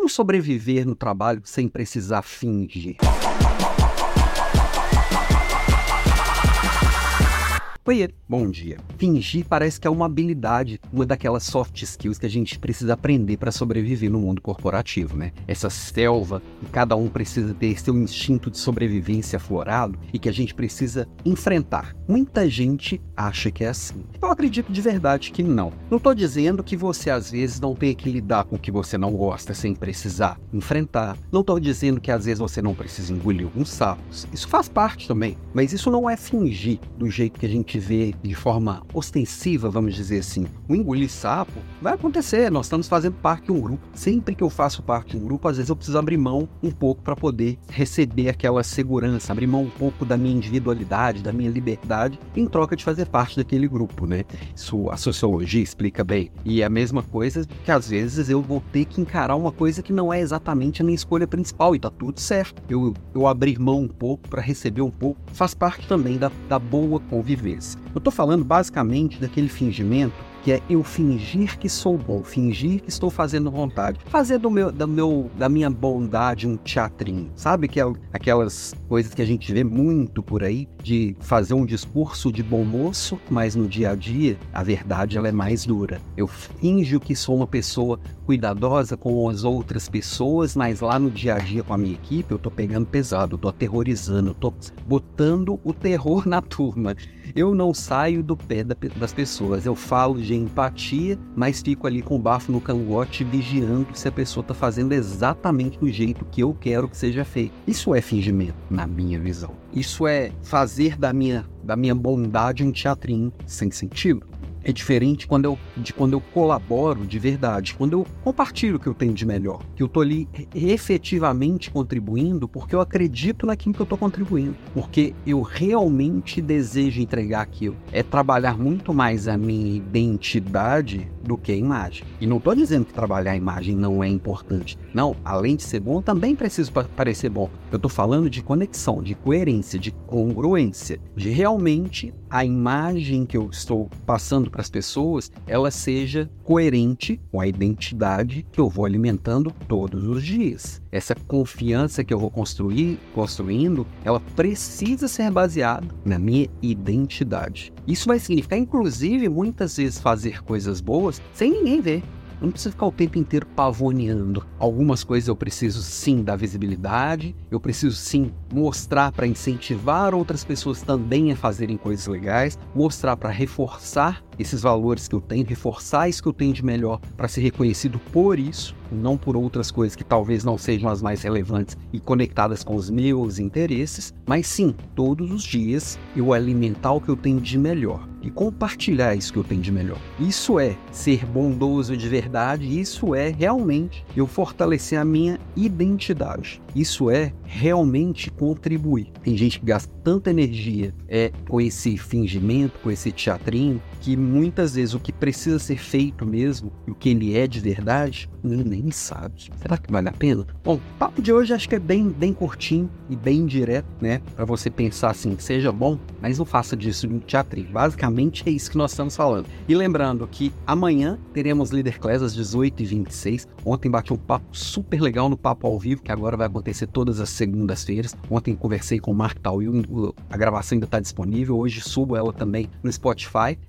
Como sobreviver no trabalho sem precisar fingir? Oiê, bom dia. Fingir parece que é uma habilidade, uma daquelas soft skills que a gente precisa aprender para sobreviver no mundo corporativo, né? Essa selva que cada um precisa ter seu instinto de sobrevivência aflorado e que a gente precisa enfrentar. Muita gente acha que é assim. Eu acredito de verdade que não. Não estou dizendo que você às vezes não tem que lidar com o que você não gosta sem precisar enfrentar. Não estou dizendo que às vezes você não precisa engolir alguns sapos. Isso faz parte também, mas isso não é fingir do jeito que a gente vê de forma ostensiva, vamos dizer assim. O engolir sapo vai acontecer, nós estamos fazendo parte de um grupo. Sempre que eu faço parte de um grupo, às vezes eu preciso abrir mão um pouco para poder receber aquela segurança, abrir mão um pouco da minha individualidade, da minha liberdade, em troca de fazer parte daquele grupo, né? Isso a sociologia explica bem. E é a mesma coisa que às vezes eu vou ter que encarar uma coisa que não é exatamente a minha escolha principal e tá tudo certo. Eu abrir mão um pouco para receber um pouco, faz parte também da boa convivência. Eu estou falando basicamente daquele fingimento que é eu fingir que sou bom, fingir que estou fazendo vontade, fazer da minha bondade um teatrinho, sabe? Que é aquelas coisas que a gente vê muito por aí, de fazer um discurso de bom moço, mas no dia a dia, a verdade ela é mais dura. Eu finjo que sou uma pessoa cuidadosa com as outras pessoas, mas lá no dia a dia com a minha equipe, eu tô pegando pesado, eu tô aterrorizando, eu tô botando o terror na turma. Eu não saio do pé das pessoas, eu falo de empatia, mas fico ali com o bafo no cangote vigiando se a pessoa está fazendo exatamente do jeito que eu quero que seja feito. Isso é fingimento, na minha visão. Isso é fazer da minha bondade um teatrinho sem sentido. É diferente de quando eu colaboro de verdade, quando eu compartilho o que eu tenho de melhor, que eu estou ali efetivamente contribuindo porque eu acredito naquilo que eu estou contribuindo, porque eu realmente desejo entregar aquilo. É trabalhar muito mais a minha identidade do que a imagem. E não estou dizendo que trabalhar a imagem não é importante. Não, além de ser bom, eu também preciso parecer bom. Eu estou falando de conexão, de coerência, de congruência, de realmente a imagem que eu estou passando para as pessoas, ela seja coerente com a identidade que eu vou alimentando todos os dias. Essa confiança que eu vou construindo, ela precisa ser baseada na minha identidade. Isso vai significar, inclusive, muitas vezes fazer coisas boas sem ninguém ver. Eu não preciso ficar o tempo inteiro pavoneando. Algumas coisas eu preciso sim dar visibilidade, eu preciso sim mostrar para incentivar outras pessoas também a fazerem coisas legais, mostrar para reforçar esses valores que eu tenho, reforçar isso que eu tenho de melhor para ser reconhecido por isso, não por outras coisas que talvez não sejam as mais relevantes e conectadas com os meus interesses, mas sim, todos os dias eu alimentar o que eu tenho de melhor e compartilhar isso que eu tenho de melhor. Isso é ser bondoso de verdade, isso é realmente eu fortalecer a minha identidade. Isso é realmente contribuir. Tem gente que gasta tanta energia com esse fingimento, com esse teatrinho, que muitas vezes o que precisa ser feito mesmo, e o que ele é de verdade, ele nem sabe. Será que vale a pena? Bom, o papo de hoje acho que é bem curtinho e bem direto, né? Para você pensar assim, seja bom, mas não faça disso um teatrinho. Basicamente é isso que nós estamos falando. E lembrando que amanhã teremos Leader Class às 18h26. Ontem bati um papo super legal no Papo ao Vivo, que agora vai acontecer todas as segundas-feiras. Ontem conversei com o Mark Tawil, a gravação ainda está disponível. Hoje subo ela também no Spotify.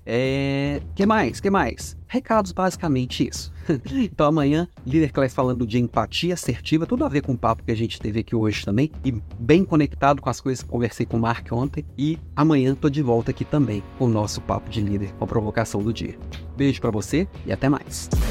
Que mais? Recados, basicamente isso. Então amanhã, Leader Class falando de empatia assertiva, tudo a ver com o papo que a gente teve aqui hoje também, e bem conectado com as coisas que conversei com o Mark ontem. E amanhã tô de volta aqui também com o nosso papo de líder, com a provocação do dia. Beijo pra você e até mais.